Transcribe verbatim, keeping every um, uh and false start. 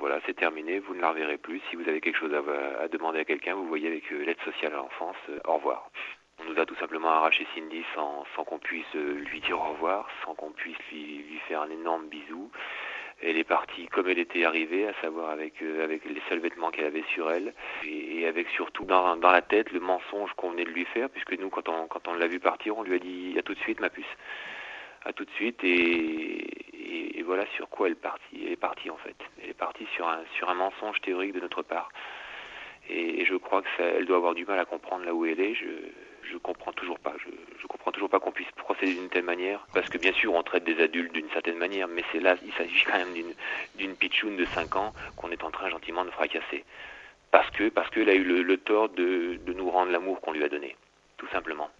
voilà, c'est terminé, vous ne la reverrez plus. Si vous avez quelque chose à, à demander à quelqu'un, vous voyez avec euh, l'aide sociale à l'enfance, euh, au revoir. On nous a tout simplement arraché Cindy sans, sans qu'on puisse euh, lui dire au revoir, sans qu'on puisse lui, lui faire un énorme bisou. Elle est partie comme elle était arrivée, à savoir avec, euh, avec les seuls vêtements qu'elle avait sur elle, et, et avec surtout dans, dans la tête le mensonge qu'on venait de lui faire, puisque nous, quand on, quand on l'a vu partir, on lui a dit à tout de suite, ma puce. À tout de suite, et, et, et voilà sur quoi elle est partie. Elle est partie en fait. Elle est partie sur un, sur un mensonge théorique de notre part. Et, et je crois que ça, elle doit avoir du mal à comprendre là où elle est. Je, je comprends toujours pas. Je, je comprends toujours pas qu'on puisse procéder d'une telle manière. Parce que bien sûr, on traite des adultes d'une certaine manière, mais c'est là, il s'agit quand même d'une, d'une pitchoune de cinq ans qu'on est en train gentiment de fracasser. Parce que, parce qu'elle a eu le, le tort de, de nous rendre l'amour qu'on lui a donné. Tout simplement.